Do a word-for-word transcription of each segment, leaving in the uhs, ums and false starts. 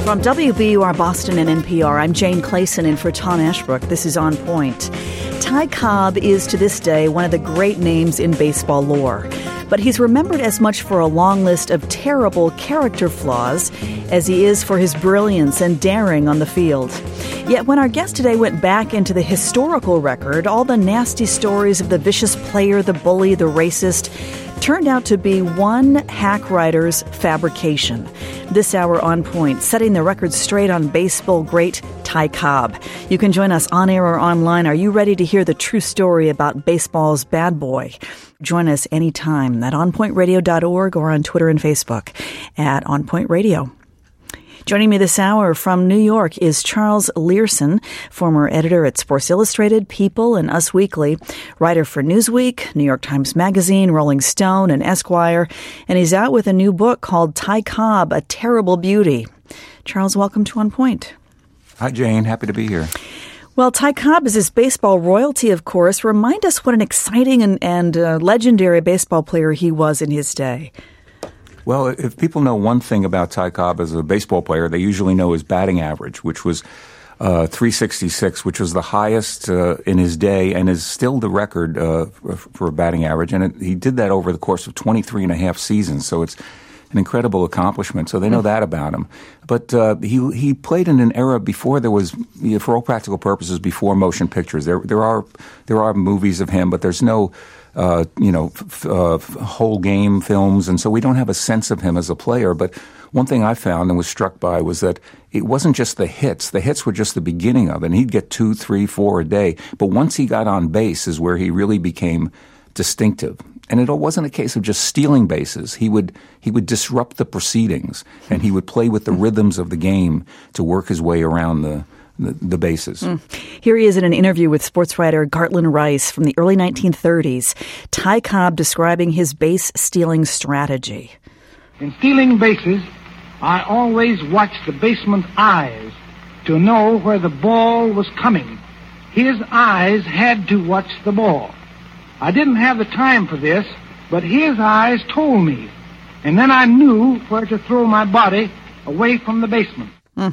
From W B U R Boston and N P R, I'm Jane Clayson in for Tom Ashbrook. This is On Point. Ty Cobb is to this day one of the great names in baseball lore. But he's remembered as much for a long list of terrible character flaws as he is for his brilliance and daring on the field. Yet when our guest today went back into the historical record, all the nasty stories of the vicious player, the bully, the racist, turned out to be one hack writer's fabrication. This hour On Point, setting the record straight on baseball great Ty Cobb. You can join us on air or online. Are you ready to hear the true story about baseball's bad boy? Join us anytime at on point radio dot org or on Twitter and Facebook at On Point Radio. Joining me this hour from New York is Charles Leerhsen, former editor at Sports Illustrated, People, and Us Weekly, writer for Newsweek, New York Times Magazine, Rolling Stone, and Esquire, and he's out with a new book called Ty Cobb, A Terrible Beauty. Charles, welcome to On Point. Hi, Jane. Happy to be here. Well, Ty Cobb is his baseball royalty, of course. Remind us what an exciting and, and uh, legendary baseball player he was in his day. Well, if people know one thing about Ty Cobb as a baseball player, they usually know his batting average, which was uh, three sixty-six, which was the highest uh, in his day and is still the record uh, for a batting average. And it, he did that over the course of twenty-three and a half seasons. So it's an incredible accomplishment. So they know that about him. But uh, he he played in an era before there was, you know, for all practical purposes, before motion pictures. There there are there are movies of him, but there's no uh, you know f- uh, whole game films, and so we don't have a sense of him as a player. But one thing I found and was struck by was that it wasn't just the hits. The hits were just the beginning of it. And he'd get two, three, four a day. But once he got on base is where he really became distinctive. And it wasn't a case of just stealing bases. He would he would disrupt the proceedings, and he would play with the rhythms of the game to work his way around the the, the bases. Mm. Here he is in an interview with sports writer Gartland Rice from the early nineteen thirties. Ty Cobb describing his base-stealing strategy. In stealing bases, I always watched the baseman's eyes to know where the ball was coming. His eyes had to watch the ball. I didn't have the time for this, but his eyes told me. And then I knew where to throw my body away from the baseman. Mm.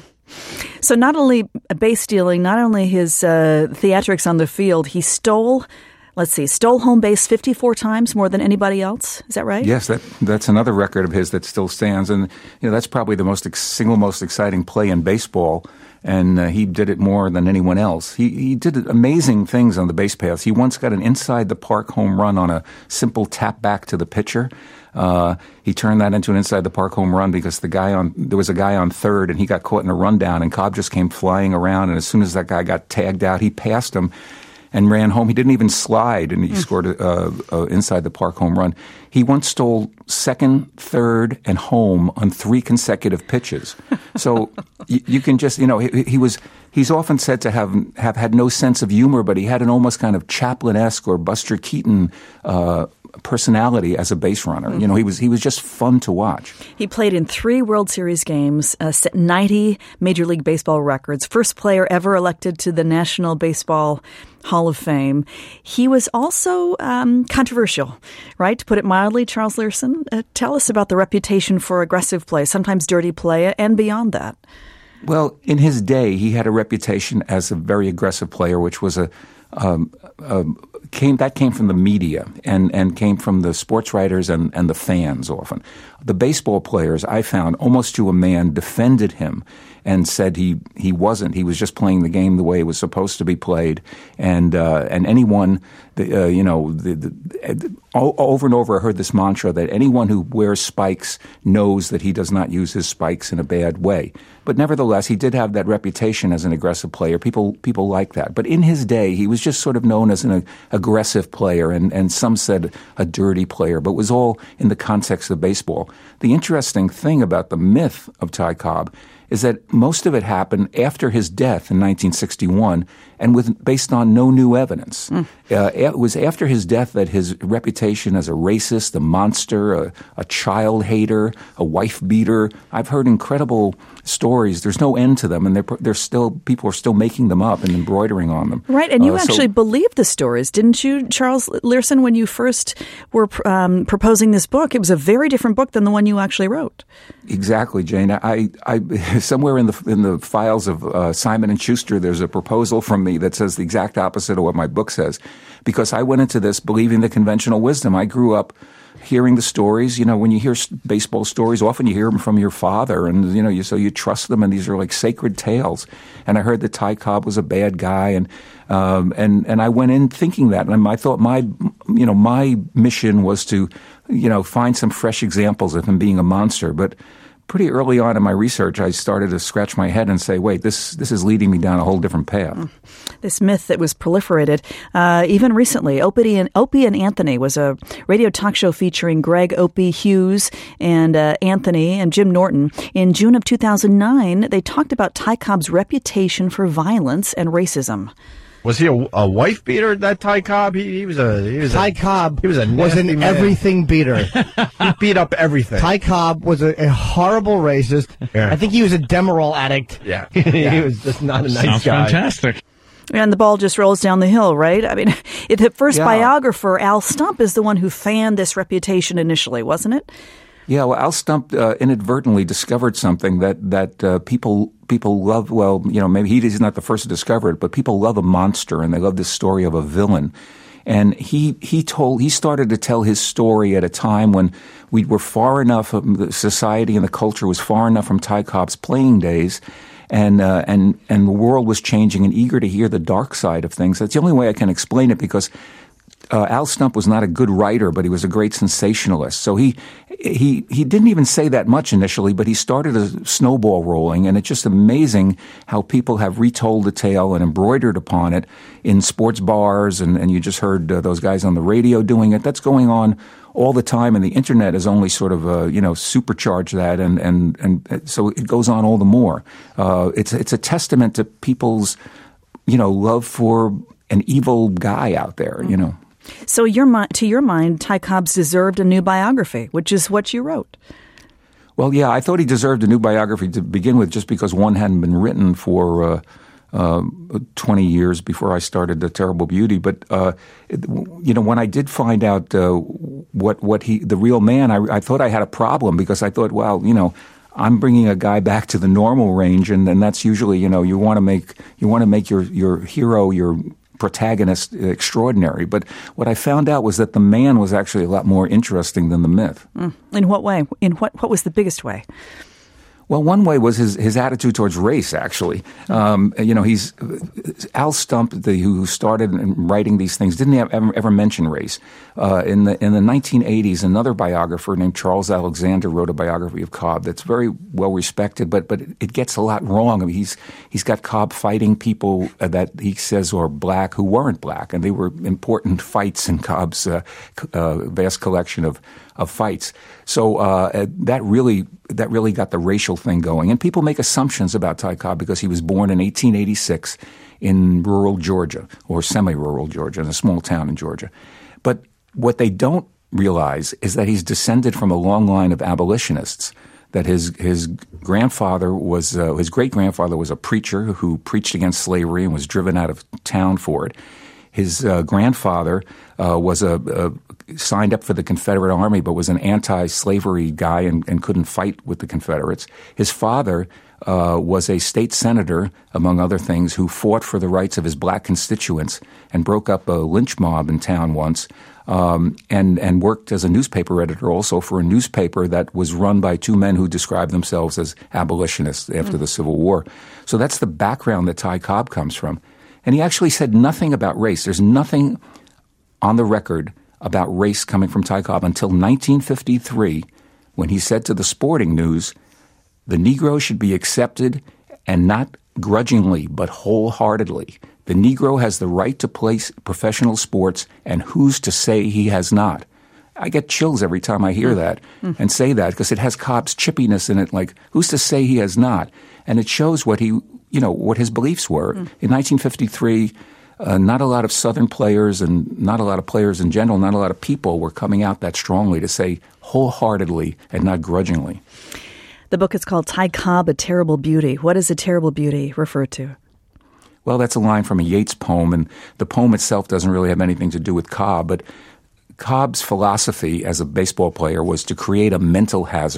So not only base stealing, not only his uh, theatrics on the field, he stole, let's see, stole home base fifty-four times, more than anybody else. Is that right? Yes, that that's another record of his that still stands. And you know that's probably the most ex- single most exciting play in baseball. And uh, he did it more than anyone else. He he did amazing things on the base paths. He once got an inside-the-park home run on a simple tap back to the pitcher. Uh, he turned that into an inside-the-park home run because the guy on there was a guy on third, and he got caught in a rundown, and Cobb just came flying around. And as soon as that guy got tagged out, he passed him and ran home. He didn't even slide, and he mm. scored a, a, a inside-the-park home run. He once stole second, third, and home on three consecutive pitches. So you, you can just, you know, he, he was. He's often said to have have had no sense of humor, but he had an almost kind of Chaplin-esque or Buster Keaton uh, personality as a base runner. Mm-hmm. You know, he was he was just fun to watch. He played in three World Series games, uh, set ninety Major League Baseball records, first player ever elected to the National Baseball Hall of Fame. He was also um, controversial, right? To put it mildly, Charles Leerhsen, uh, tell us about the reputation for aggressive play, sometimes dirty play, and beyond that. Well, in his day, he had a reputation as a very aggressive player, which was a um, um, came that came from the media and, and came from the sports writers and, and the fans often. The baseball players, I found, almost to a man, defended him and said he, he wasn't. He was just playing the game the way it was supposed to be played. And uh, and anyone, uh, you know, the, the, over and over I heard this mantra that anyone who wears spikes knows that he does not use his spikes in a bad way. But nevertheless, he did have that reputation as an aggressive player. People people like that. But in his day, he was just sort of known as an uh, aggressive player, and, and some said a dirty player, but it was all in the context of baseball. The interesting thing about the myth of Ty Cobb is that most of it happened after his death in nineteen sixty-one and with based on no new evidence. Mm. Uh, it was after his death that his reputation as a racist, a monster, a, a child hater, a wife beater, I've heard incredible stories. There's no end to them, and they're, they're still people are still making them up and embroidering on them. Right, and you uh, actually so, believed the stories, didn't you, Charles Leerhsen, when you first were um, proposing this book? It was a very different book than the one you actually wrote. Exactly, Jane. I, I somewhere in the in the files of uh, Simon and Schuster, there's a proposal from me that says the exact opposite of what my book says, because I went into this believing the conventional wisdom. I grew up hearing the stories. You know, when you hear baseball stories, often you hear them from your father, and you know, you so you trust them, and these are like sacred tales. And I heard that Ty Cobb was a bad guy, and um, and and I went in thinking that, and I thought my you know my mission was to you know find some fresh examples of him being a monster, but pretty early on in my research, I started to scratch my head and say, wait, this this is leading me down a whole different path. This myth that was proliferated, uh, even recently. Opie and, Opie and Anthony was a radio talk show featuring Greg Opie Hughes and uh, Anthony and Jim Norton. In June of two thousand nine, they talked about Ty Cobb's reputation for violence and racism. Was he a, a wife beater? That Ty Cobb, he, he was a he was Ty a, Cobb he was a was an man. everything beater. He beat up everything. Ty Cobb was a, a horrible racist. Yeah. I think he was a Demerol addict. Yeah, Yeah. he was just not a nice Sounds guy. fantastic. And the ball just rolls down the hill, right? I mean, the first Yeah. biographer, Al Stump, is the one who fanned this reputation initially, wasn't it? Yeah, well, Al Stump uh, inadvertently discovered something that that uh, people people love. Well, you know, maybe he's not the first to discover it, but people love a monster, and they love this story of a villain. And he he told he started to tell his story at a time when we were far enough, the society and the culture was far enough from Ty Cobb's playing days, and uh, and and the world was changing and eager to hear the dark side of things. That's the only way I can explain it, because Uh, Al Stump was not a good writer, but he was a great sensationalist. So he he he didn't even say that much initially, but he started a snowball rolling, and it's just amazing how people have retold the tale and embroidered upon it in sports bars, and, and you just heard uh, those guys on the radio doing it. That's going on all the time, and the internet has only sort of uh, you know supercharged that, and, and and so it goes on all the more. Uh, it's it's a testament to people's you know love for an evil guy out there, you know. So your mi- to your mind, Ty Cobb's deserved a new biography, which is what you wrote. Well, yeah, I thought he deserved a new biography to begin with, just because one hadn't been written for uh, uh, twenty years before I started The Terrible Beauty. But uh, it, you know, when I did find out uh, what what he the real man, I, I thought I had a problem, because I thought, well, you know, I'm bringing a guy back to the normal range, and, and that's usually, you know, you want to make you want to make your your hero your protagonist extraordinary. But what I found out was that the man was actually a lot more interesting than the myth. Mm. In what way? In what what was the biggest way? Well, one way was his, his attitude towards race, actually. Um, you know, he's Al Stump, the, who started writing these things, didn't have, ever, ever mention race. Uh, in the in the nineteen eighties, another biographer named Charles Alexander wrote a biography of Cobb that's very well respected, but but it gets a lot wrong. I mean, he's he's got Cobb fighting people that he says are black who weren't black, and they were important fights in Cobb's uh, uh, vast collection of of fights. So uh, that really that really got the racial thing going. And people make assumptions about Ty Cobb because he was born in eighteen eighty-six in rural Georgia, or semi-rural Georgia, in a small town in Georgia. But what they don't realize is that he's descended from a long line of abolitionists, that his his grandfather was, uh, his great-grandfather was a preacher who preached against slavery and was driven out of town for it. His uh, grandfather uh, was a, a signed up for the Confederate Army, but was an anti-slavery guy and, and couldn't fight with the Confederates. His father uh, was a state senator, among other things, who fought for the rights of his black constituents and broke up a lynch mob in town once, um, and and worked as a newspaper editor also for a newspaper that was run by two men who described themselves as abolitionists after mm. the Civil War. So that's the background that Ty Cobb comes from. And he actually said nothing about race. There's nothing on the record about race coming from Ty Cobb until nineteen fifty-three, when he said to the Sporting News, the Negro should be accepted, and not grudgingly, but wholeheartedly. The Negro has the right to play professional sports, and who's to say he has not? I get chills every time I hear that mm. and say that, because it has Cobb's chippiness in it, like, who's to say he has not? And it shows what he, you know, what his beliefs were. Mm. In nineteen fifty-three, uh, not a lot of Southern players and not a lot of players in general, not a lot of people were coming out that strongly to say wholeheartedly and not grudgingly. The book is called Ty Cobb, A Terrible Beauty. What does A Terrible Beauty refer to? Well, that's a line from a Yeats poem, and the poem itself doesn't really have anything to do with Cobb, but Cobb's philosophy as a baseball player was to create a mental hazard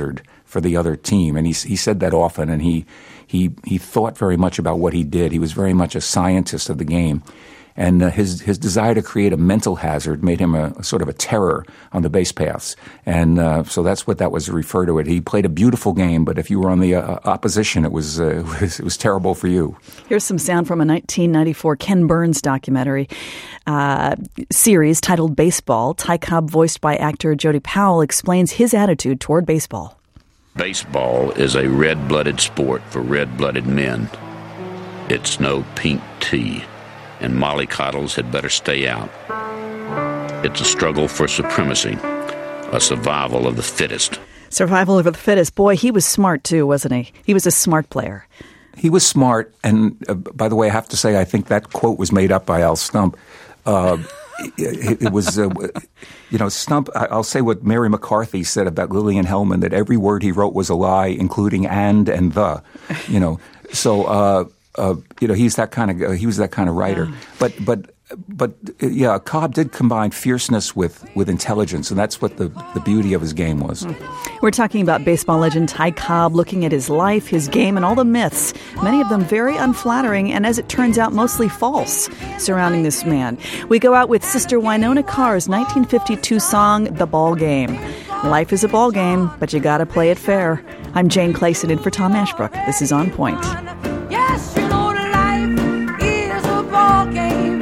for the other team. And he he said that often, and he he he thought very much about what he did. He was very much a scientist of the game. And uh, his his desire to create a mental hazard made him a, a sort of a terror on the base paths, and uh, so that's what that was referred to. It. He played a beautiful game, but if you were on the uh, opposition, it was, uh, it was it was terrible for you. Here's some sound from a nineteen ninety-four Ken Burns documentary uh, series titled "Baseball." Ty Cobb, voiced by actor Jody Powell, explains his attitude toward baseball. Baseball is a red-blooded sport for red-blooded men. It's no pink tea. And mollycoddles had better stay out. It's a struggle for supremacy, a survival of the fittest. Survival of the fittest. Boy, he was smart too, wasn't he? He was a smart player. He was smart, and uh, by the way, I have to say, I think that quote was made up by Al Stump. Uh, it, it was, uh, you know, Stump, I'll say what Mary McCarthy said about Lillian Hellman, that every word he wrote was a lie, including and and the, you know. So, uh, Uh, you know, he's that kind of uh, he was that kind of writer. Yeah. But but but yeah, Cobb did combine fierceness with, with intelligence, and that's what the, the beauty of his game was. We're talking about baseball legend Ty Cobb, looking at his life, his game, and all the myths, many of them very unflattering, and as it turns out, mostly false, surrounding this man. We go out with Sister Wynona Carr's nineteen fifty-two song, "The Ball Game." Life is a ball game, but you gotta play it fair. I'm Jane Clayson in for Tom Ashbrook. This is On Point. Yes, you know life is a ball game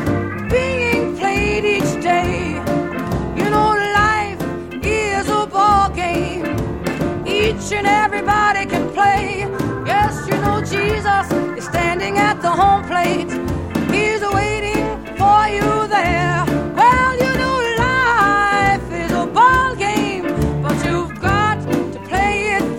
being played each day. You know life is a ball game. Each and everybody can play. Yes, you know Jesus is standing at the home plate. He's waiting for you there. Well, you know life is a ball game, but you've got to play it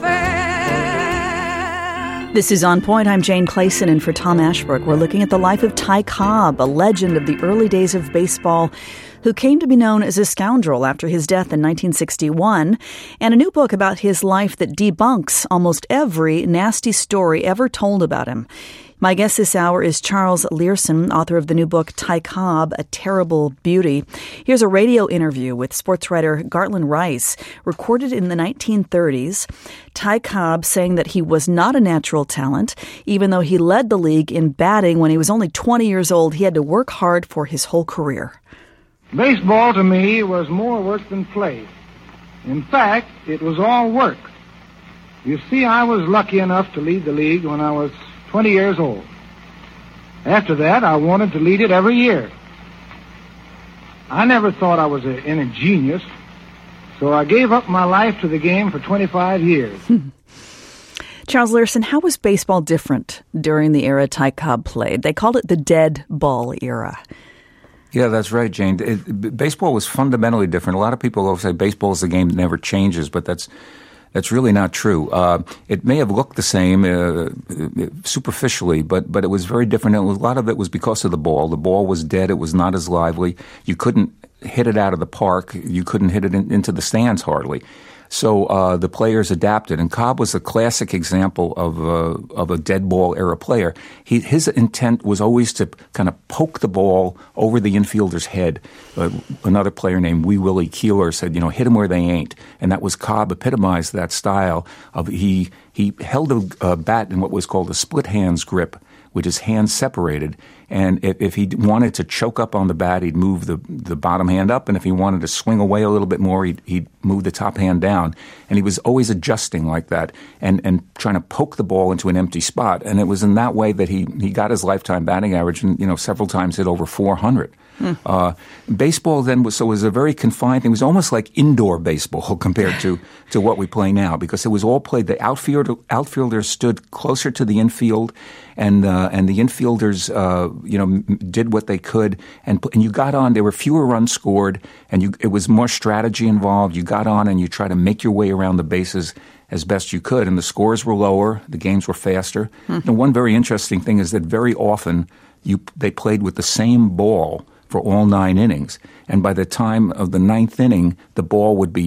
fair. This is On Point. I'm Jane Clayson in for Tom Ashbrook. We're looking at the life of Ty Cobb, a legend of the early days of baseball, who came to be known as a scoundrel after his death in nineteen sixty-one, and a new book about his life that debunks almost every nasty story ever told about him. My guest this hour is Charles Learson, author of the new book, Ty Cobb, A Terrible Beauty. Here's a radio interview with sports writer Gartland Rice, recorded in the nineteen thirties. Ty Cobb saying that he was not a natural talent. Even though he led the league in batting when he was only twenty years old, he had to work hard for his whole career. Baseball, to me, was more work than play. In fact, it was all work. You see, I was lucky enough to lead the league when I was twenty years old. After that, I wanted to lead it every year. I never thought I was a, in a genius, so I gave up my life to the game for twenty-five years. Charles Learson, how was baseball different during the era Ty Cobb played? They called it the dead ball era. Yeah, that's right, Jane. It, baseball was fundamentally different. A lot of people always say baseball is the game that never changes, but that's that's really not true. Uh, it may have looked the same uh, superficially, but but it was very different. And a lot of it was because of the ball. The ball was dead. It was not as lively. You couldn't hit it out of the park. You couldn't hit it in, into the stands hardly. So uh, the players adapted, and Cobb was a classic example of uh, of a dead ball era player. He, his intent was always to kind of poke the ball over the infielder's head. Uh, another player named Wee Willie Keeler said, you know, hit them where they ain't, and that was Cobb epitomized that style of he he held a, a bat in what was called a split hands grip, with his hands separated. And if, if he wanted to choke up on the bat, he'd move the, the bottom hand up. And if he wanted to swing away a little bit more, he'd, he'd move the top hand down. And he was always adjusting like that and, and trying to poke the ball into an empty spot. And it was in that way that he, he got his lifetime batting average and, you know, several times hit over four hundred. Hmm. Uh, baseball then was, so was a very confined thing. It was almost like indoor baseball compared to, to what we play now, because it was all played. The outfielder, outfielders stood closer to the infield, and, uh, and the infielders, uh, you know, did what they could, and, and you got on. There were fewer runs scored, and you, it was more strategy involved. You got on and you try to make your way around the bases as best you could, and the scores were lower, the games were faster. Hmm. And one very interesting thing is that very often you they played with the same ball for all nine innings, and by the time of the ninth inning, the ball would be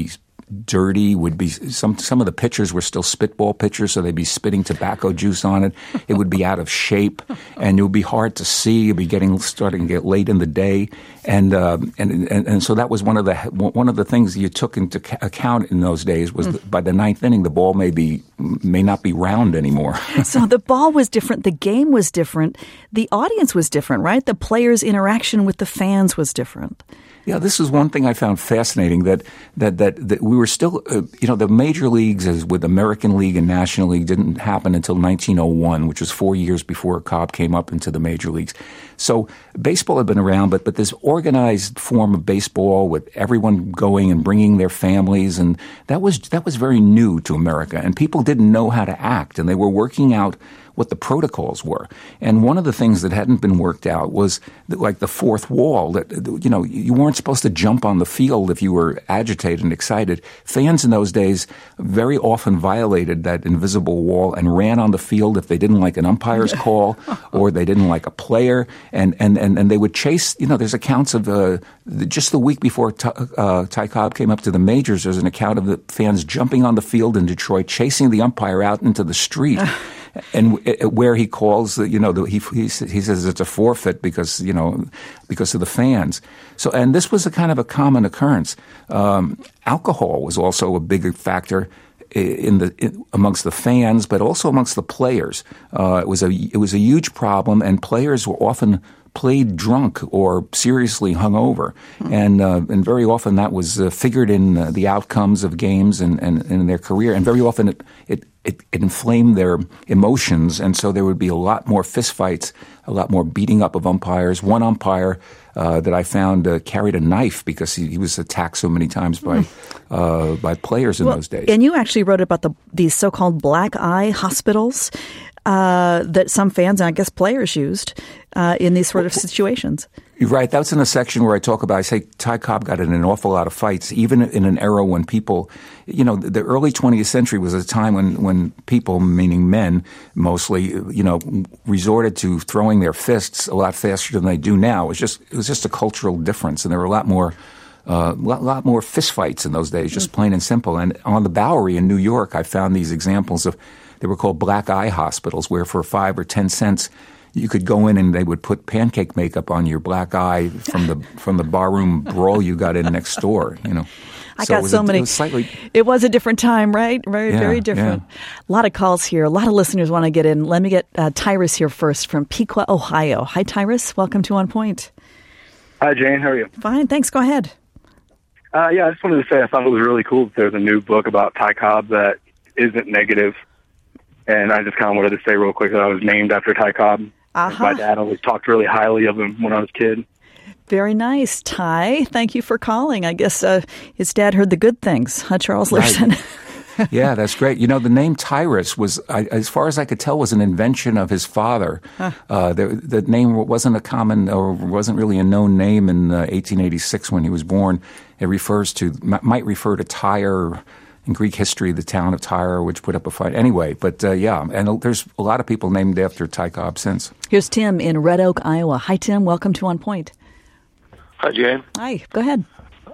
dirty, would be some some of the pitchers were still spitball pitchers, so they'd be spitting tobacco juice on it. It would be out of shape, and it would be hard to see. It'd be getting starting to get late in the day, and uh, and, and and so that was one of the one of the things you took into account in those days was mm. that by the ninth inning, the ball may be may not be round anymore. So the ball was different, the game was different, the audience was different, right? The players' interaction with the fans was different. Yeah, this is one thing I found fascinating, that that that, that we were still, uh, you know, the major leagues as with American League and National League didn't happen until nineteen oh one, which was four years before Cobb came up into the major leagues. So baseball had been around, but but this organized form of baseball with everyone going and bringing their families, and that was that was very new to America, and people didn't know how to act, and they were working out what the protocols were. And one of the things that hadn't been worked out was that, like the fourth wall, that, you know, you weren't supposed to jump on the field if you were agitated and excited. Fans in those days very often violated that invisible wall and ran on the field if they didn't like an umpire's call or they didn't like a player. And, and, and, and they would chase, you know, there's accounts of uh, just the week before Ty, uh, Ty Cobb came up to the majors, there's an account of the fans jumping on the field in Detroit, chasing the umpire out into the street. And where he calls, you know, he he says it's a forfeit because, you know, because of the fans. So, and this was a kind of a common occurrence. Um, alcohol was also a big factor in the in, amongst the fans, but also amongst the players. Uh, it was a it was a huge problem, and players were often played drunk or seriously hungover, mm-hmm. and uh, and very often that was uh, figured in uh, the outcomes of games and, and, and in their career, and very often it, it it it inflamed their emotions, and so there would be a lot more fistfights, a lot more beating up of umpires. One umpire uh, that I found uh, carried a knife because he, he was attacked so many times by mm-hmm. uh, by players in well, those days. And you actually wrote about the these so-called black eye hospitals uh, that some fans and I guess players used uh, in these sort of situations. You're right. That's in a section where I talk about, I say Ty Cobb got in an awful lot of fights, even in an era when people, you know, the early twentieth century was a time when, when people, meaning men mostly, you know, resorted to throwing their fists a lot faster than they do now. It was just, it was just a cultural difference, and there were a lot more a uh, lot, lot more fistfights in those days, just plain and simple. And on the Bowery in New York, I found these examples of, they were called black eye hospitals, where for five or ten cents, you could go in and they would put pancake makeup on your black eye from the from the barroom brawl you got in next door. You know, I so got it was so a, many. It was, slightly, it was a different time, right? Very, yeah, very different. Yeah. A lot of calls here. A lot of listeners want to get in. Let me get uh, Tyrus here first from Piqua, Ohio. Hi, Tyrus. Welcome to On Point. Hi, Jane. How are you? Fine, thanks. Go ahead. Uh, yeah, I just wanted to say I thought it was really cool that there's a new book about Ty Cobb that isn't negative. And I just kind of wanted to say real quick that I was named after Ty Cobb. Uh-huh. My dad always talked really highly of him when I was a kid. Very nice, Ty. Thank you for calling. I guess uh, his dad heard the good things, huh, Charles Larson? Right. Yeah, that's great. You know, the name Tyrus was, I, as far as I could tell, was an invention of his father. Huh. Uh, the, the name wasn't a common, or wasn't really a known name in uh, eighteen eighty-six when he was born. It refers to, might refer to Tyre. In Greek history, the town of Tyre, which put up a fight. Anyway, but uh, yeah, and there's a lot of people named after Ty Cobb since. Here's Tim in Red Oak, Iowa. Hi, Tim. Welcome to On Point. Hi, Jane. Hi. Go ahead.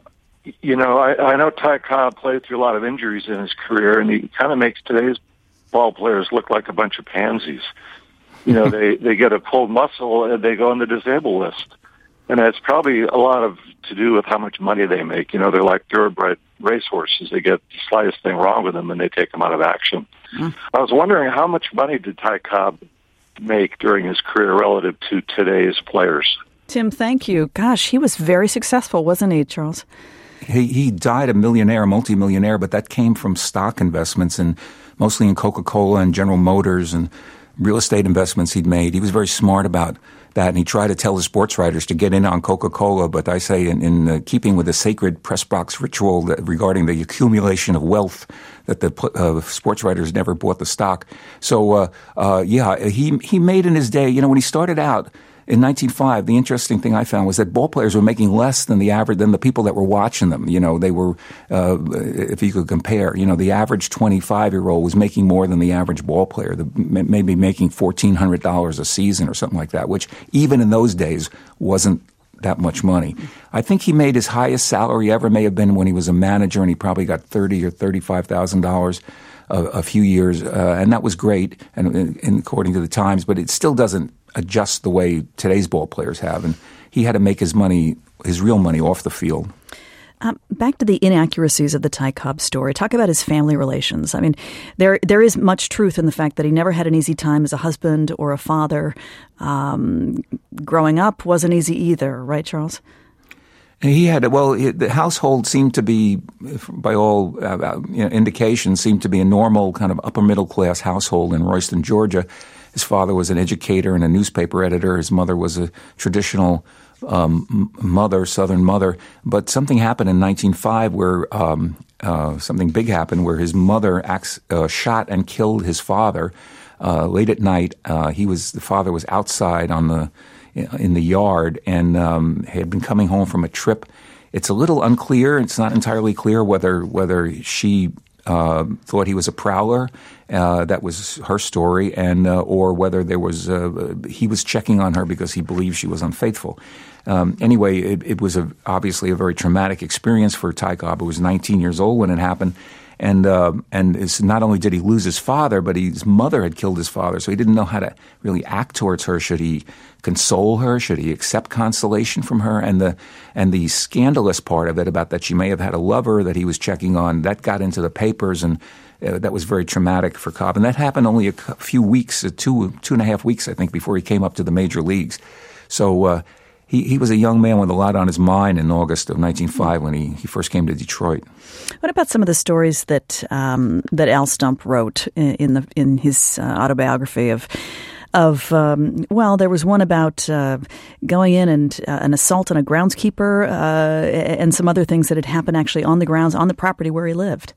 You know, I, I know Ty Cobb played through a lot of injuries in his career, and he kind of makes today's ball players look like a bunch of pansies. You know, they, they get a pulled muscle, and they go on the disabled list. And it's probably a lot of to do with how much money they make. You know, they're like thoroughbred racehorses. They get the slightest thing wrong with them, and they take them out of action. Mm. I was wondering, how much money did Ty Cobb make during his career relative to today's players? Tim, thank you. Gosh, he was very successful, wasn't he, Charles? He, he died a millionaire, a multimillionaire, but that came from stock investments, and mostly in Coca-Cola and General Motors and real estate investments he'd made. He was very smart about that, and he tried to tell his sports writers to get in on Coca-Cola, but I say in, in uh, keeping with the sacred press box ritual that, regarding the accumulation of wealth, that the uh, sports writers never bought the stock. So, uh, uh, yeah, he he made in his day, you know, when he started out in nineteen oh five, the interesting thing I found was that ball players were making less than the average, than the people that were watching them. You know, they were, uh, if you could compare, you know, the average twenty-five-year-old was making more than the average ball player, the, maybe making fourteen hundred dollars a season or something like that, which even in those days wasn't that much money. I think he made his highest salary ever may have been when he was a manager, and he probably got thirty or thirty-five thousand dollars a, a few years, uh, and that was great, and, and according to the Times. But it still doesn't adjust the way today's ball players have, and he had to make his money, his real money, off the field. Um, back to the inaccuracies of the Ty Cobb story. Talk about his family relations. I mean, there there is much truth in the fact that he never had an easy time as a husband or a father. Um, growing up wasn't easy either, right, Charles? He had, well, the household seemed to be, by all uh, you know, indications, seemed to be a normal kind of upper middle class household in Royston, Georgia. His father was an educator and a newspaper editor. His mother was a traditional um, mother, Southern mother. But something happened in nineteen oh five where um, uh, something big happened where his mother acts, uh, shot and killed his father uh, late at night. Uh, he was the father was outside on the in the yard and um, had been coming home from a trip. It's a little unclear. It's not entirely clear whether whether she uh, thought he was a prowler. Uh, that was her story, and uh, or whether there was uh, he was checking on her because he believed she was unfaithful. Um, anyway, it, it was a, obviously a very traumatic experience for Ty Cobb, who was nineteen years old when it happened. And uh, and it's not only did he lose his father, but his mother had killed his father, so he didn't know how to really act towards her. Should he console her? Should he accept consolation from her? And the and the scandalous part of it about that she may have had a lover that he was checking on, that got into the papers, and uh, that was very traumatic for Cobb. And that happened only a few weeks, uh, two two and a half weeks, I think, before he came up to the major leagues. So uh, he he was a young man with a lot on his mind in August of nineteen oh five when he, he first came to Detroit. What about some of the stories that um, that Al Stump wrote in, in the in his uh, autobiography of of um, well, there was one about uh, going in and uh, an assault on a groundskeeper uh, and some other things that had happened actually on the grounds on the property where he lived.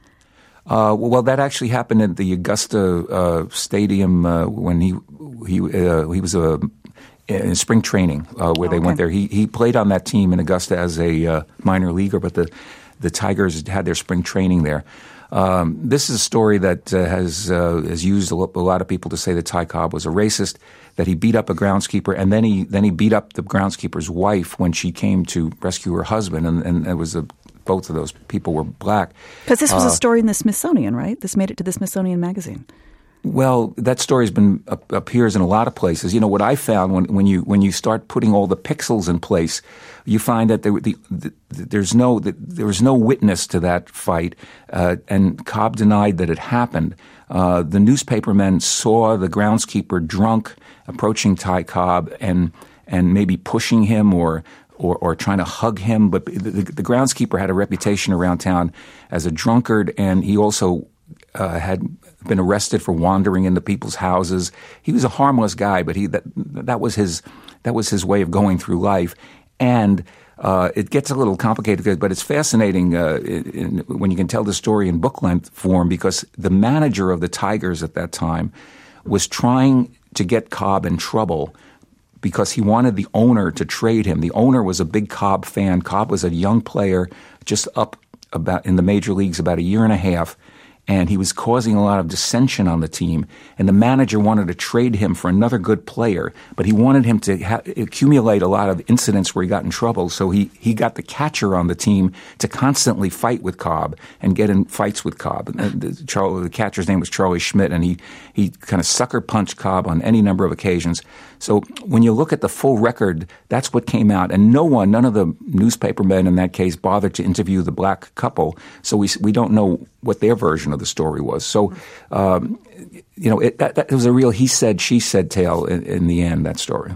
Uh, well, that actually happened at the Augusta uh, Stadium uh, when he he uh, he was a. in spring training uh, where they okay. went there. He he played on that team in Augusta as a uh, minor leaguer, but the the Tigers had their spring training there. Um, this is a story that uh, has uh, has used a lot of people to say that Ty Cobb was a racist, that he beat up a groundskeeper, and then he then he beat up the groundskeeper's wife when she came to rescue her husband, and, and it was a, both of those people were black. Because this was uh, a story in the Smithsonian, right? This made it to the Smithsonian Magazine. Well, that story has been uh, appears in a lot of places. You know what I found when when you when you start putting all the pixels in place, you find that there, the, the, there's no the, there was no witness to that fight, uh, and Cobb denied that it happened. Uh, the newspapermen saw the groundskeeper drunk approaching Ty Cobb and and maybe pushing him or. Or, or trying to hug him, but the, the, the groundskeeper had a reputation around town as a drunkard, and he also uh, had been arrested for wandering into people's houses. He was a harmless guy, but he that that was his that was his way of going through life. And uh, it gets a little complicated, but it's fascinating uh, in, in, when you can tell the story in book length form, because the manager of the Tigers at that time was trying to get Cobb in trouble because he wanted the owner to trade him. The owner was a big Cobb fan. Cobb was a young player just up about in the major leagues about a year and a half, and he was causing a lot of dissension on the team. And the manager wanted to trade him for another good player, but he wanted him to ha- accumulate a lot of incidents where he got in trouble. So he, he got the catcher on the team to constantly fight with Cobb and get in fights with Cobb. And the, Charlie, the catcher's name was Charlie Schmidt, and he, he kind of sucker punched Cobb on any number of occasions. So when you look at the full record, that's what came out. And no one, none of the newspapermen in that case bothered to interview the black couple. So we we don't know what their version of the story was. So, um, you know, it, that, that was a real he said, she said tale in, in the end, that story.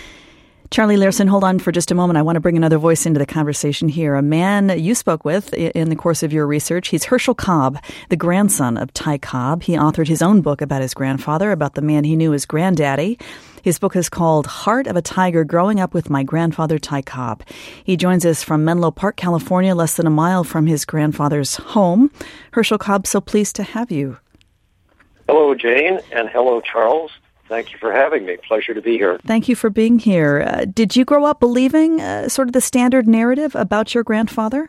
Charlie Learson, hold on for just a moment. I want to bring another voice into the conversation here. A man you spoke with in the course of your research. He's Herschel Cobb, the grandson of Ty Cobb. He authored his own book about his grandfather, about the man he knew as granddaddy. His book is called Heart of a Tiger, Growing Up with My Grandfather, Ty Cobb. He joins us from Menlo Park, California, less than a mile from his grandfather's home. Herschel Cobb, so pleased to have you. Hello, Jane, and hello, Charles. Thank you for having me. Pleasure to be here. Thank you for being here. Uh, did you grow up believing uh, sort of the standard narrative about your grandfather?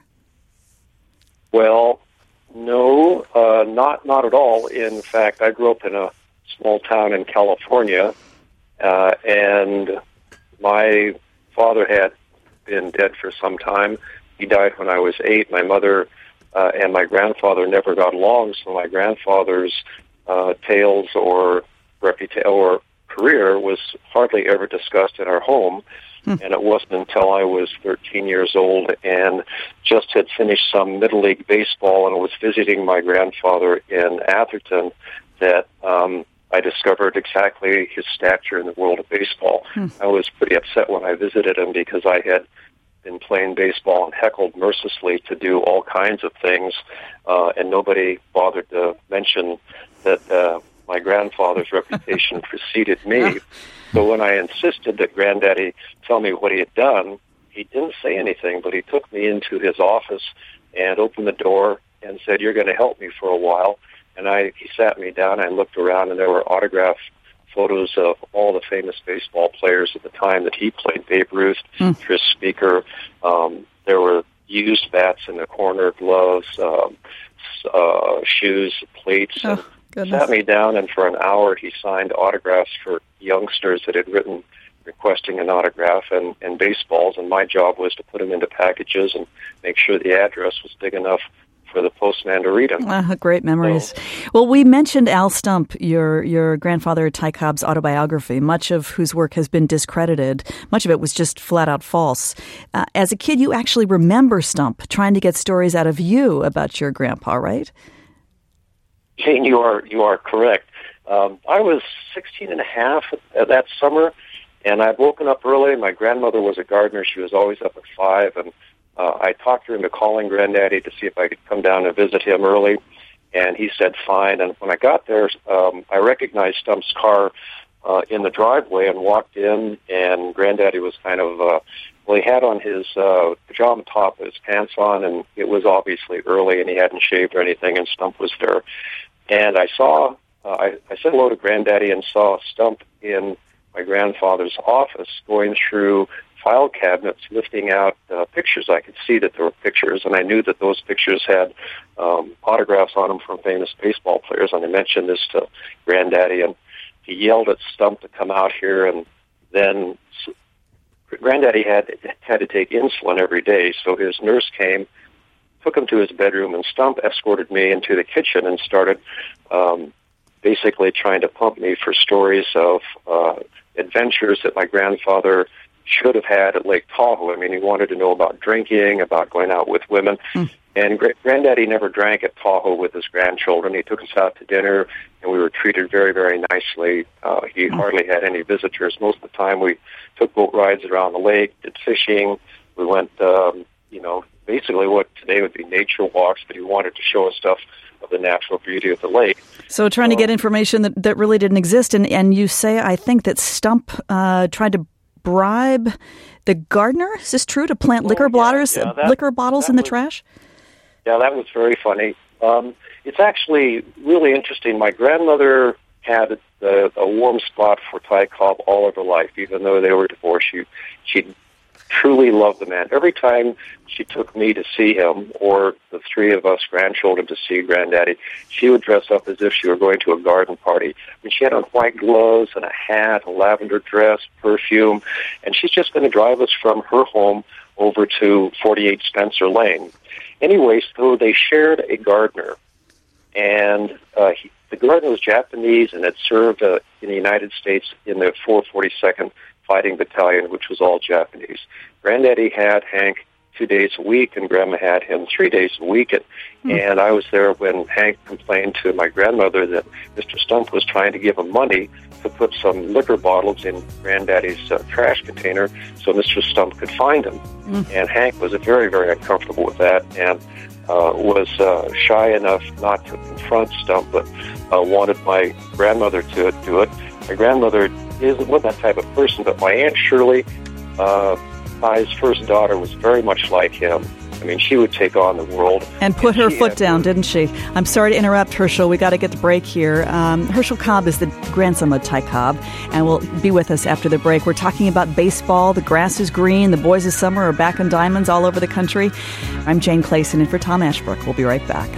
Well, no, uh, not not at all. In fact, I grew up in a small town in California, uh, and my father had been dead for some time. He died when I was eight. My mother uh, and my grandfather never got along, so my grandfather's uh, tales or reputa- or career was hardly ever discussed in our home. Hmm. And it wasn't until I was thirteen years old and just had finished some Middle League baseball and was visiting my grandfather in Atherton that um, I discovered exactly his stature in the world of baseball. Hmm. I was pretty upset when I visited him because I had been playing baseball and heckled mercilessly to do all kinds of things, uh, and nobody bothered to mention that uh, my grandfather's reputation preceded me. So when I insisted that Granddaddy tell me what he had done, he didn't say anything, but he took me into his office and opened the door and said, "You're going to help me for a while." And I, he sat me down, I looked around, and there were autograph photos of all the famous baseball players at the time that he played, Babe Ruth, mm. Tris Speaker. Um, there were used bats in the corner, gloves, um, uh, shoes, plates. Oh, and goodness. Sat me down, and for an hour he signed autographs for youngsters that had written requesting an autograph and, and baseballs, and my job was to put them into packages and make sure the address was big enough for the postman to read them. Uh, great memories. So, well, we mentioned Al Stump, your your grandfather Ty Cobb's autobiography, much of whose work has been discredited. Much of it was just flat out false. Uh, as a kid, you actually remember Stump trying to get stories out of you about your grandpa, right? Jane, you are, you are correct. Um, I was sixteen and a half that summer, and I'd woken up early. My grandmother was a gardener. She was always up at five, and uh, I talked her into calling Granddaddy to see if I could come down and visit him early, and he said fine. And when I got there, um, I recognized Stump's car uh, in the driveway and walked in, and Granddaddy was kind of, uh, well, he had on his uh, pajama top with his pants on, and it was obviously early, and he hadn't shaved or anything, and Stump was there. And I saw, uh, I, I said hello to Granddaddy and saw Stump in my grandfather's office going through file cabinets, lifting out uh, pictures. I could see that there were pictures, and I knew that those pictures had um, autographs on them from famous baseball players. And I mentioned this to Granddaddy, and he yelled at Stump to come out here. And then Granddaddy had had to take insulin every day, so his nurse came, took him to his bedroom, and Stump escorted me into the kitchen and started um, basically trying to pump me for stories of uh, adventures that my grandfather should have had at Lake Tahoe. I mean, he wanted to know about drinking, about going out with women. Mm. And Gr- Granddaddy never drank at Tahoe with his grandchildren. He took us out to dinner, and we were treated very, very nicely. Uh, he mm. hardly had any visitors. Most of the time we took boat rides around the lake, did fishing. We went, um, you know, basically what today would be nature walks, but he wanted to show us stuff of the natural beauty of the lake. So trying um, to get information that, that really didn't exist. And, and you say, I think, that Stump uh, tried to bribe the gardener? Is this true? To plant oh, liquor blotters, yeah, yeah, that, liquor bottles in was, the trash? Yeah, that was very funny. Um, it's actually really interesting. My grandmother had a, a warm spot for Ty Cobb all of her life, even though they were divorced. She, she truly loved the man. Every time she took me to see him, or the three of us grandchildren to see Granddaddy, she would dress up as if she were going to a garden party. I mean, she had on white gloves and a hat, a lavender dress, perfume, and she's just going to drive us from her home over to forty-eight Spencer Lane. Anyway, so they shared a gardener, and uh, he, the gardener was Japanese and had served uh, in the United States in the four forty-second Fighting Battalion, which was all Japanese. Granddaddy had Hank two days a week, and Grandma had him three days a week. And, mm. and I was there when Hank complained to my grandmother that Mister Stump was trying to give him money to put some liquor bottles in Granddaddy's uh, trash container so Mister Stump could find him. Mm. And Hank was very, very uncomfortable with that, and uh, was uh, shy enough not to confront Stump, but uh, wanted my grandmother to do it. My grandmother isn't that type of person, but my Aunt Shirley, uh, Ty's first daughter, was very much like him. I mean, she would take on the world. And put and her foot down, didn't she? I'm sorry to interrupt, Herschel. We got to get the break here. Um, Herschel Cobb is the grandson of Ty Cobb, and will be with us after the break. We're talking about baseball. The grass is green. The boys of summer are back in diamonds all over the country. I'm Jane Clayson, and for Tom Ashbrook, we'll be right back.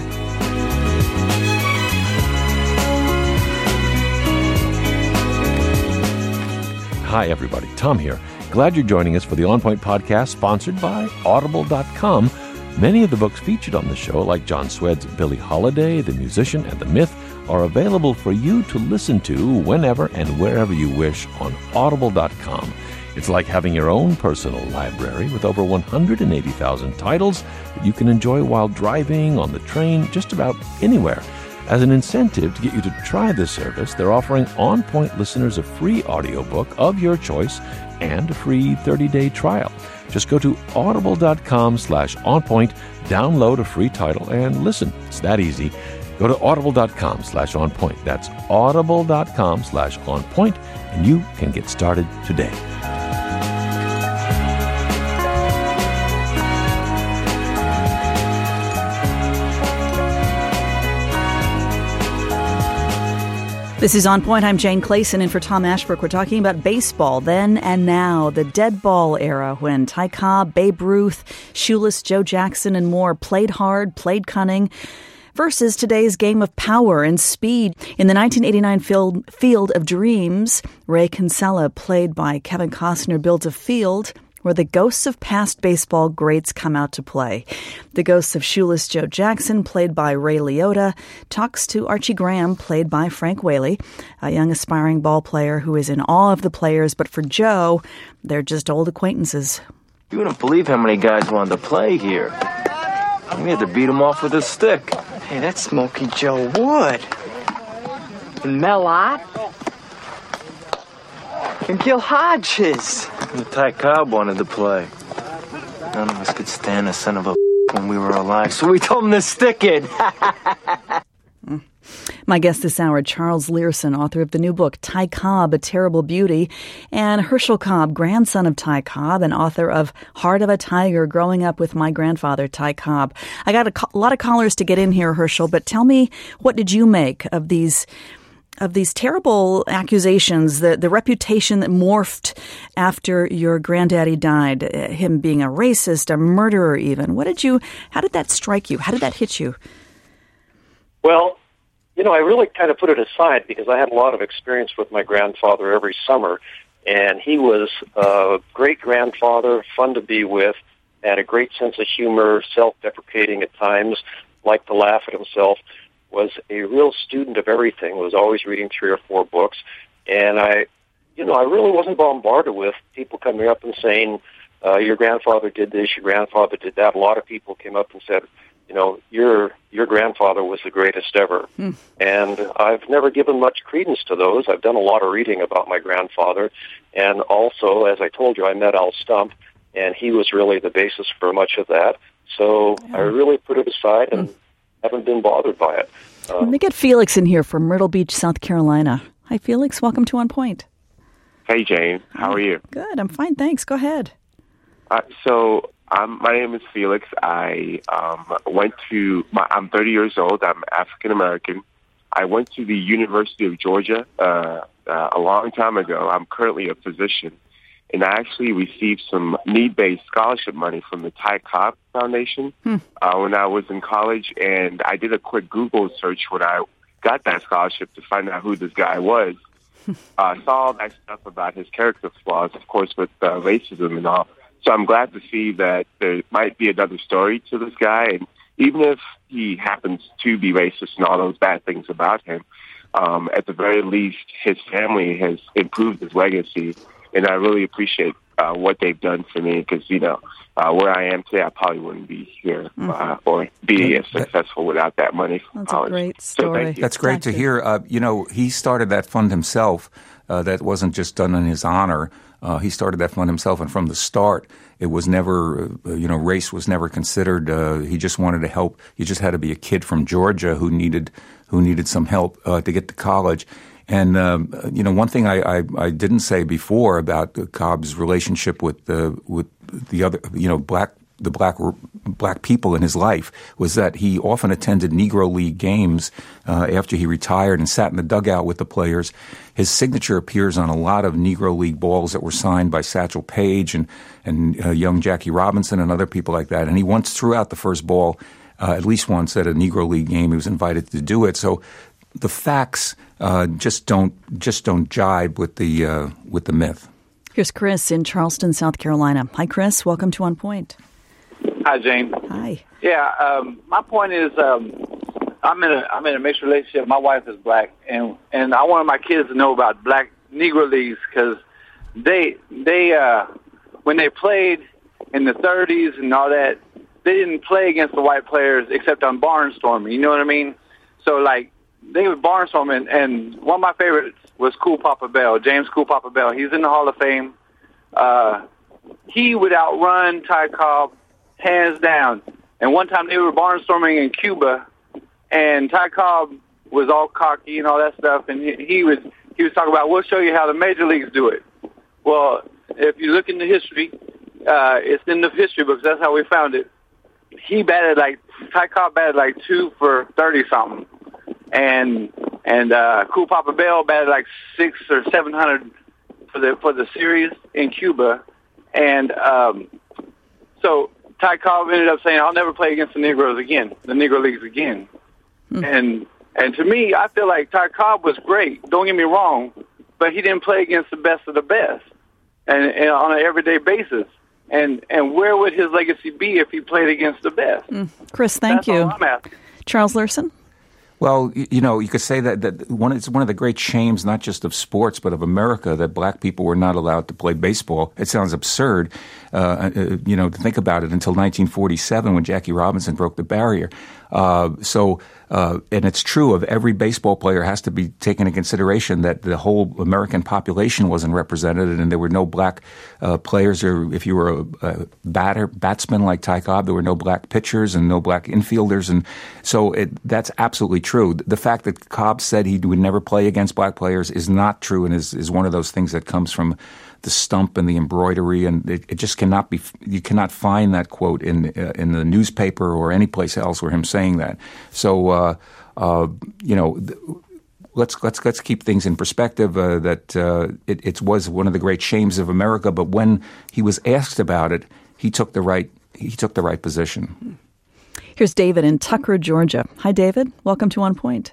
Hi, everybody. Tom here. Glad you're joining us for the On Point podcast, sponsored by Audible dot com. Many of the books featured on the show, like John Swed's Billie Holiday, The Musician, and The Myth, are available for you to listen to whenever and wherever you wish on Audible dot com. It's like having your own personal library with over one hundred eighty thousand titles that you can enjoy while driving, on the train, just about anywhere. As an incentive to get you to try this service, they're offering On Point listeners a free audiobook of your choice and a free thirty-day trial. Just go to audible dot com slash onpoint, download a free title, and listen. It's that easy. Go to audible dot com slash onpoint. That's audible dot com slash onpoint, and you can get started today. This is On Point. I'm Jane Clayson, and for Tom Ashbrook, we're talking about baseball then and now, the dead ball era when Ty Cobb, Babe Ruth, Shoeless Joe Jackson, and more played hard, played cunning, versus today's game of power and speed. In the nineteen eighty-nine field, Field of Dreams, Ray Kinsella, played by Kevin Costner, builds a field where the ghosts of past baseball greats come out to play. The ghosts of Shoeless Joe Jackson, played by Ray Liotta, talks to Archie Graham, played by Frank Whaley, a young aspiring ball player who is in awe of the players, but for Joe, they're just old acquaintances. You wouldn't believe how many guys wanted to play here. We had to beat them off with a stick. Hey, that's Smokey Joe Wood. And Mel Ott. And Gil Hodges. And Ty Cobb wanted to play. None of us could stand the son of a when we were alive, so we told him to stick it. My guest this hour, Charles Learson, author of the new book, Ty Cobb, A Terrible Beauty, and Herschel Cobb, grandson of Ty Cobb and author of Heart of a Tiger, Growing Up with My Grandfather, Ty Cobb. I got a, co- a lot of callers to get in here, Herschel, but tell me, what did you make of these of these terrible accusations, the, the reputation that morphed after your granddaddy died, uh, him being a racist, a murderer even? What did you, how did that strike you? How did that hit you? Well, you know, I really kind of put it aside because I had a lot of experience with my grandfather every summer, and he was a great grandfather, fun to be with, had a great sense of humor, self-deprecating at times, liked to laugh at himself, was a real student of everything, was always reading three or four books, and I, you know, I really wasn't bombarded with people coming up and saying, uh, your grandfather did this, your grandfather did that. A lot of people came up and said, you know, your your grandfather was the greatest ever. Hmm. And I've never given much credence to those. I've done a lot of reading about my grandfather, and also, as I told you, I met Al Stump, and he was really the basis for much of that. So yeah. I really put it aside and hmm. haven't been bothered by it. Uh, Let me get Felix in here from Myrtle Beach, South Carolina. Hi, Felix. Welcome to On Point. Hey, Jane. How are you? Good. I'm fine, thanks. Go ahead. Uh, so um, my name is Felix. I um, went to, my, I'm thirty years old. I'm African-American. I went to the University of Georgia uh, uh, a long time ago. I'm currently a physician. And I actually received some need-based scholarship money from the Ty Cobb Foundation hmm. uh, when I was in college. And I did a quick Google search when I got that scholarship to find out who this guy was. I uh, saw all that stuff about his character flaws, of course, with uh, racism and all. So I'm glad to see that there might be another story to this guy. And even if he happens to be racist and all those bad things about him, um, at the very least, his family has improved his legacy. And I really appreciate uh, what they've done for me because, you know, uh, where I am today, I probably wouldn't be here uh, mm-hmm. or be as successful without that money from That's college. a great story. So That's great to hear. Uh, you know, he started that fund himself. Uh, that wasn't just done in his honor. Uh, he started that fund himself, and from the start, it was never, uh, you know, race was never considered. Uh, he just wanted to help. You just had to be a kid from Georgia who needed who needed some help uh, to get to college. And, um, you know, one thing I, I, I didn't say before about Cobb's relationship with the, with the other, you know, black, the black, black people in his life was that he often attended Negro League games, uh, after he retired and sat in the dugout with the players. His signature appears on a lot of Negro League balls that were signed by Satchel Paige and, and, uh, young Jackie Robinson and other people like that. And he once threw out the first ball, uh, at least once at a Negro League game. He was invited to do it. So, the facts uh, just don't just don't jibe with the uh, with the myth. Here's Chris in Charleston, South Carolina. Hi, Chris. Welcome to On Point. Hi, Jane. Hi. Yeah, um, my point is, um, I'm in a I'm in a mixed relationship. My wife is black, and and I wanted my kids to know about black Negro leagues because they they uh, when they played in the thirties and all that, they didn't play against the white players except on barnstorming. You know what I mean? So like they would barnstorm, and, and one of my favorites was Cool Papa Bell, James Cool Papa Bell. He's in the Hall of Fame. Uh, he would outrun Ty Cobb hands down. And one time they were barnstorming in Cuba, and Ty Cobb was all cocky and all that stuff, and he, he was he was talking about, we'll show you how the major leagues do it. Well, if you look into history, uh, it's in the history books. That's how we found it. He batted like Ty Cobb batted like two for thirty something, and and uh, Cool Papa Bell batted like six or seven hundred for the for the series in Cuba, and um, so Ty Cobb ended up saying, "I'll never play against the Negroes again, the Negro Leagues again." Hmm. And and to me, I feel like Ty Cobb was great. Don't get me wrong, but he didn't play against the best of the best, and, and on an everyday basis. And and where would his legacy be if he played against the best? Mm. Chris, thank That's you. all I'm asking. Charles Lerson? Well, you know, you could say that, that one, it's one of the great shames, not just of sports, but of America, that black people were not allowed to play baseball. It sounds absurd, uh, you know, to think about it until nineteen forty-seven when Jackie Robinson broke the barrier. Uh, so, uh, and it's true of every baseball player has to be taken into consideration that the whole American population wasn't represented and there were no black uh, players, or if you were a, a batter, batsman like Ty Cobb, there were no black pitchers and no black infielders. And so it, that's absolutely true. The fact that Cobb said he would never play against black players is not true and is, is one of those things that comes from the stump and the embroidery, and it, it just cannot be. You cannot find that quote in uh, in the newspaper or any place else where him saying that. So, uh, uh, you know, th- let's let's let's keep things in perspective. Uh, that uh, it, it was one of the great shames of America, but when he was asked about it, he took the right he took the right position. Here's David in Tucker, Georgia. Hi, David. Welcome to On Point.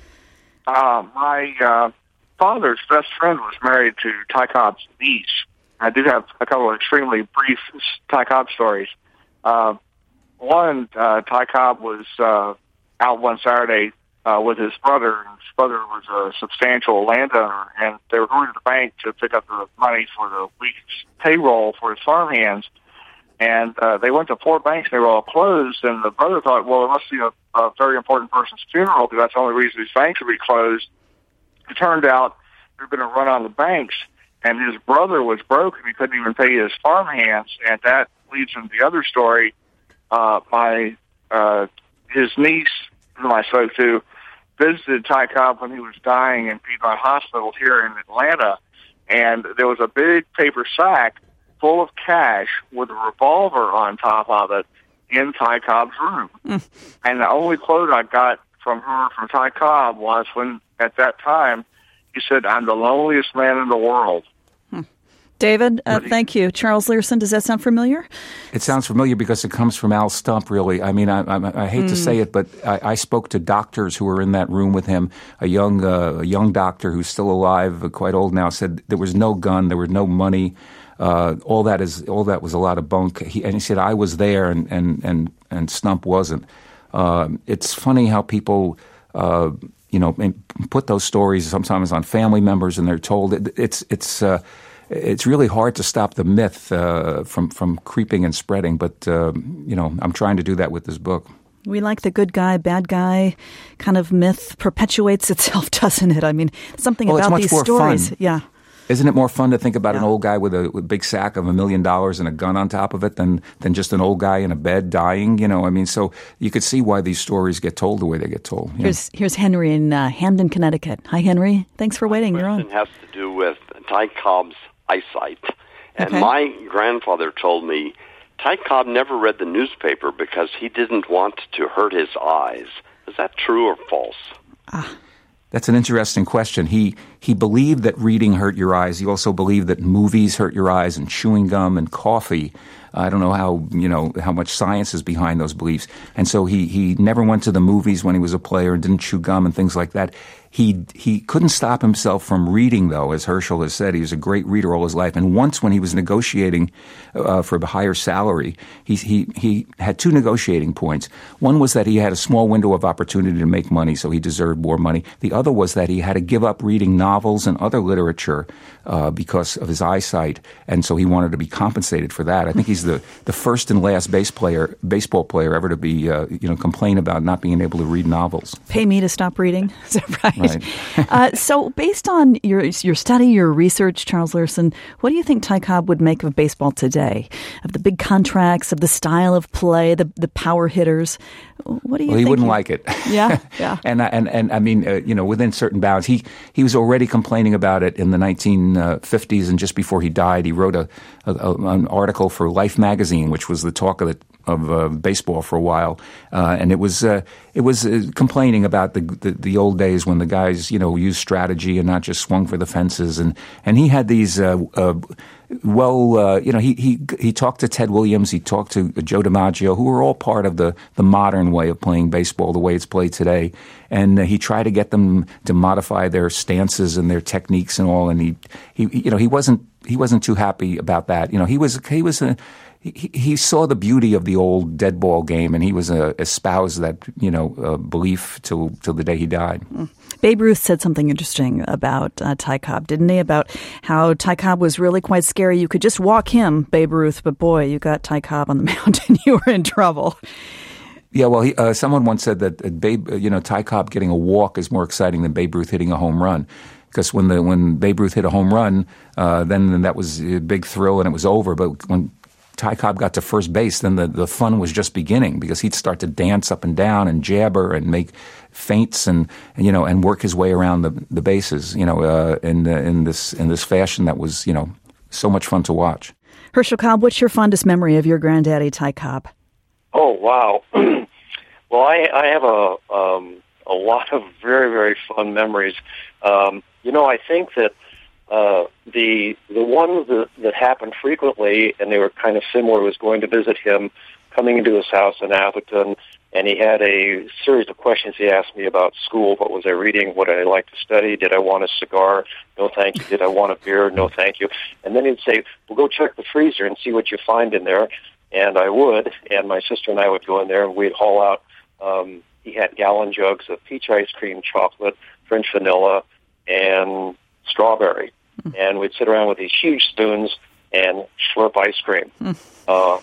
Uh, my uh, father's best friend was married to Ty Cobb's niece. I do have a couple of extremely brief Ty Cobb stories. Uh, one, uh, Ty Cobb was uh, out one Saturday uh, with his brother, and his brother was a substantial landowner, and they were going to the bank to pick up the money for the week's payroll for his farmhands. And uh, they went to four banks, and they were all closed, and the brother thought, well, it must be a, a very important person's funeral, because that's the only reason these banks would be closed. It turned out they were going to run on the banks, and his brother was broke, and he couldn't even pay his farmhands, and that leads into the other story. Uh, my uh, his niece, whom I spoke to, visited Ty Cobb when he was dying in Piedmont Hospital here in Atlanta, and there was a big paper sack full of cash with a revolver on top of it in Ty Cobb's room. Mm. And the only quote I got from her, from Ty Cobb, was when, at that time, he said, "I'm the loneliest man in the world." Hmm. David, uh, thank you. Charles Learson, does that sound familiar? It sounds familiar because it comes from Al Stump, really. I mean, I, I, I hate mm. to say it, but I, I spoke to doctors who were in that room with him. A young, uh, a young doctor who's still alive, uh, quite old now, said there was no gun, there was no money. Uh, all that is all that was a lot of bunk. He, and he said, I was there, and and and, and Stump wasn't. Uh, it's funny how people, uh, you know, put those stories sometimes on family members, and they're told it, it's it's uh, it's really hard to stop the myth uh, from from creeping and spreading. But uh, you know, I'm trying to do that with this book. We like the good guy, bad guy kind of myth perpetuates itself, doesn't it? I mean, something well, about it's much these more stories, fun. yeah. Isn't it more fun to think about yeah. an old guy with a, with a big sack of a million dollars and a gun on top of it than than just an old guy in a bed dying? You know, I mean, so you could see why these stories get told the way they get told. Here's here's Henry in uh, Hamden, Connecticut. Hi, Henry. Thanks for waiting. You're on. It has to do with Ty Cobb's eyesight, and okay. my grandfather told me Ty Cobb never read the newspaper because he didn't want to hurt his eyes. Is that true or false? Ah. That's an interesting question. He he believed that reading hurt your eyes. He also believed that movies hurt your eyes and chewing gum and coffee. I don't know how, you know, how much science is behind those beliefs. And so he, he never went to the movies when he was a player and didn't chew gum and things like that. He he couldn't stop himself from reading, though, as Herschel has said. He was a great reader all his life. And once when he was negotiating uh, for a higher salary, he, he, he had two negotiating points. One was that he had a small window of opportunity to make money, so he deserved more money. The other was that he had to give up reading novels and other literature uh, because of his eyesight, and so he wanted to be compensated for that. I think he's the, the first and last base player, baseball player ever to be, uh, you know, complain about not being able to read novels. Pay me to stop reading. Is that right? Right. uh, so based on your your study, your research, Charles Lerson, what do you think Ty Cobb would make of baseball today? Of the big contracts, of the style of play, the the power hitters? What do you well, think? He wouldn't like it. Yeah, yeah. and, and, and I mean, uh, you know, within certain bounds. He he was already complaining about it in the nineteen fifties, and just before he died, he wrote a, a, a an article for Life magazine, which was the talk of the of uh, baseball for a while, uh, and it was uh, it was uh, complaining about the, the the old days when the guys, you know, used strategy and not just swung for the fences, and and he had these uh, uh, well, uh, you know, he he he talked to Ted Williams, he talked to Joe DiMaggio, who were all part of the the modern way of playing baseball, the way it's played today, and uh, he tried to get them to modify their stances and their techniques and all, and he he you know he wasn't he wasn't too happy about that. You know, he was he was a He, he saw the beauty of the old dead ball game, and he was a, espoused that, you know, uh, belief till till the day he died. Mm. Babe Ruth said something interesting about uh, Ty Cobb, didn't he? About how Ty Cobb was really quite scary. You could just walk him, Babe Ruth, but boy, you got Ty Cobb on the mound and you were in trouble. Yeah, well, he, uh, someone once said that uh, Babe, uh, you know, Ty Cobb getting a walk is more exciting than Babe Ruth hitting a home run. Because when the when Babe Ruth hit a home run, uh, then, then that was a big thrill and it was over. But when Ty Cobb got to first base, then the, the fun was just beginning, because he'd start to dance up and down and jabber and make feints and, and you know and work his way around the, the bases, you know, uh, in uh, in this in this fashion that was, you know, so much fun to watch. Herschel Cobb, what's your fondest memory of your granddaddy Ty Cobb? Oh wow! Well, I, I have a um, a lot of very very fun memories. Um, you know, I think that. Uh, the the ones that, that happened frequently, and they were kind of similar, was going to visit him, coming into his house in Atherton, and he had a series of questions he asked me about school. What was I reading? What did I like to study? Did I want a cigar? No, thank you. Did I want a beer? No, thank you. And then he'd say, well, go check the freezer and see what you find in there. And I would, and my sister and I would go in there, and we'd haul out, um, he had gallon jugs of peach ice cream, chocolate, French vanilla, and strawberry. And we'd sit around with these huge spoons and slurp ice cream. Mm. Uh,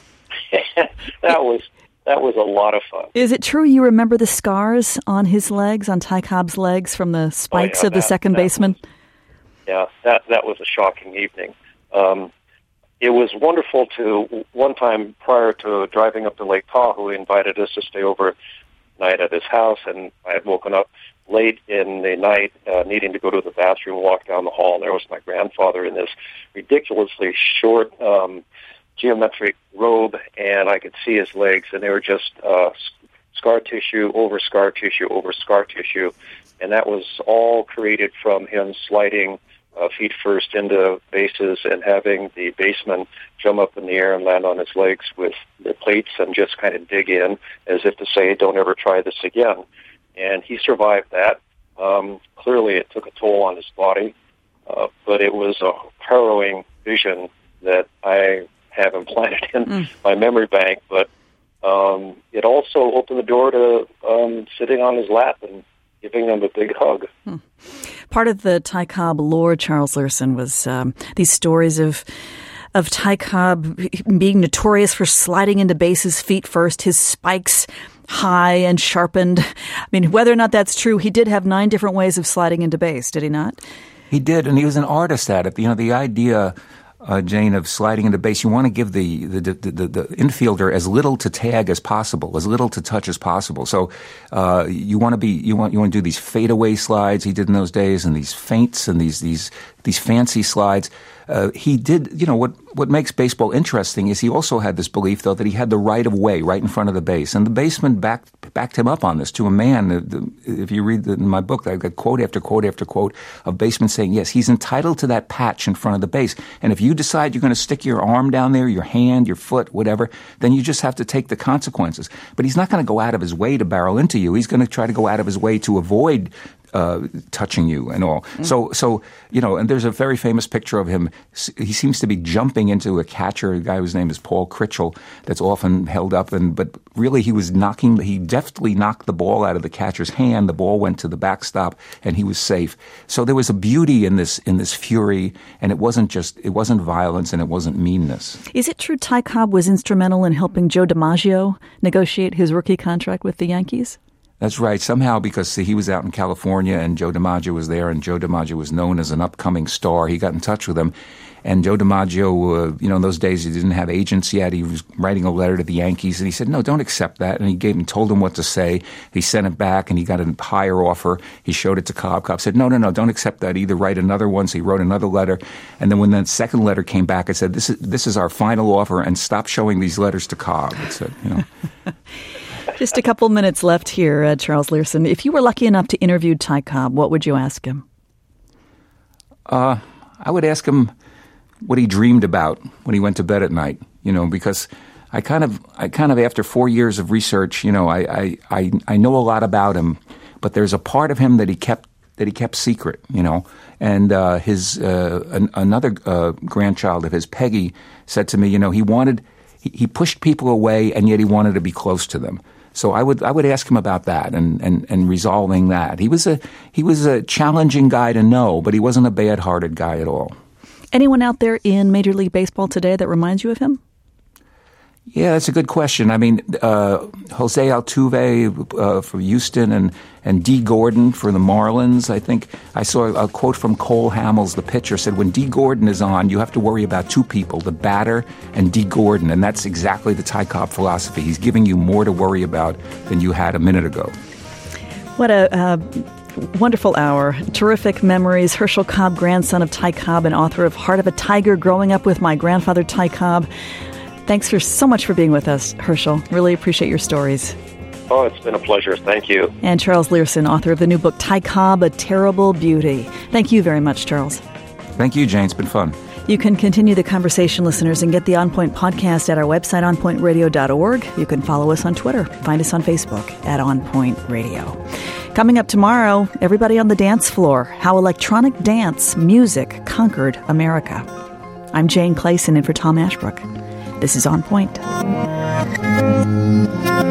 that was that was a lot of fun. Is it true you remember the scars on his legs, on Ty Cobb's legs, from the spikes oh, yeah, of the that, second that baseman? Was, yeah, that that was a shocking evening. Um, it was wonderful to, one time prior to driving up to Lake Tahoe, he invited us to stay overnight at his house, and I had woken up late in the night, uh, needing to go to the bathroom, walk down the hall, and there was my grandfather in this ridiculously short um, geometric robe, and I could see his legs, and they were just uh, scar tissue over scar tissue over scar tissue, and that was all created from him sliding uh, feet first into bases and having the baseman jump up in the air and land on his legs with the plates and just kind of dig in as if to say, don't ever try this again. And he survived that. Um, clearly, it took a toll on his body, uh, but it was a harrowing vision that I have implanted in mm. my memory bank. But um, it also opened the door to um, sitting on his lap and giving him a big hug. Mm. Part of the Ty Cobb lore, Charles Lerson, was um, these stories of of Ty Cobb being notorious for sliding into bases feet first, his spikes high and sharpened. I mean, whether or not that's true, he did have nine different ways of sliding into base, did he not? He did, and he was an artist at it. You know, the idea, uh, Jane, of sliding into base, you want to give the the, the the the infielder as little to tag as possible, as little to touch as possible. So uh, you want to be you want you want to do these fadeaway slides he did in those days, and these feints and these these these fancy slides. uh, he did, you know, what, what makes baseball interesting is he also had this belief, though, that he had the right of way right in front of the base. And the baseman backed, backed him up on this to a man. If you read the, in my book, I've got quote after quote after quote of basemen saying, yes, he's entitled to that patch in front of the base. And if you decide you're going to stick your arm down there, your hand, your foot, whatever, then you just have to take the consequences. But he's not going to go out of his way to barrel into you. He's going to try to go out of his way to avoid Uh, touching you and all. Mm. So, so you know, and there's a very famous picture of him. He seems to be jumping into a catcher, a guy whose name is Paul Critchell, that's often held up. And but really, he was knocking. He deftly knocked the ball out of the catcher's hand. The ball went to the backstop, and he was safe. So there was a beauty in this in this fury, and it wasn't just it wasn't violence and it wasn't meanness. Is it true Ty Cobb was instrumental in helping Joe DiMaggio negotiate his rookie contract with the Yankees? That's right. Somehow, because see, he was out in California and Joe DiMaggio was there, and Joe DiMaggio was known as an upcoming star. He got in touch with him. And Joe DiMaggio, uh, you know, in those days he didn't have agents yet. He was writing a letter to the Yankees, and he said, no, don't accept that. And he gave him, told him what to say. He sent it back, and he got a higher offer. He showed it to Cobb. Cobb said, no, no, no, don't accept that either. Write another one. So he wrote another letter. And then when that second letter came back, it said, this is, this is our final offer, and stop showing these letters to Cobb. It said, you know. Just a couple minutes left here, uh, Charles Learson. If you were lucky enough to interview Ty Cobb, what would you ask him? Uh, I would ask him what he dreamed about when he went to bed at night, you know, because I kind of, I kind of, after four years of research, you know, I, I, I, I know a lot about him, but there's a part of him that he kept, that he kept secret, you know, and uh, his, uh, an, another uh, grandchild of his, Peggy, said to me, you know, he wanted, he, he pushed people away and yet he wanted to be close to them. So I would I would ask him about that and, and, and resolving that. He was a he was a challenging guy to know, but he wasn't a bad-hearted guy at all. Anyone out there in Major League Baseball today that reminds you of him? Yeah, that's a good question. I mean, uh, Jose Altuve uh, for Houston and, and Dee Gordon for the Marlins. I think I saw a quote from Cole Hamels, the pitcher, said, when Dee Gordon is on, you have to worry about two people, the batter and Dee Gordon. And that's exactly the Ty Cobb philosophy. He's giving you more to worry about than you had a minute ago. What a uh, wonderful hour. Terrific memories. Herschel Cobb, grandson of Ty Cobb and author of Heart of a Tiger, Growing Up with My Grandfather Ty Cobb. Thanks for so much for being with us, Herschel. Really appreciate your stories. Oh, it's been a pleasure. Thank you. And Charles Learson, author of the new book, Ty Cobb, A Terrible Beauty. Thank you very much, Charles. Thank you, Jane. It's been fun. You can continue the conversation, listeners, and get the On Point podcast at our website, on point radio dot org. You can follow us on Twitter. Find us on Facebook at On Point Radio. Coming up tomorrow, everybody on the dance floor, how electronic dance music conquered America. I'm Jane Clayson in for Tom Ashbrook. This is On Point.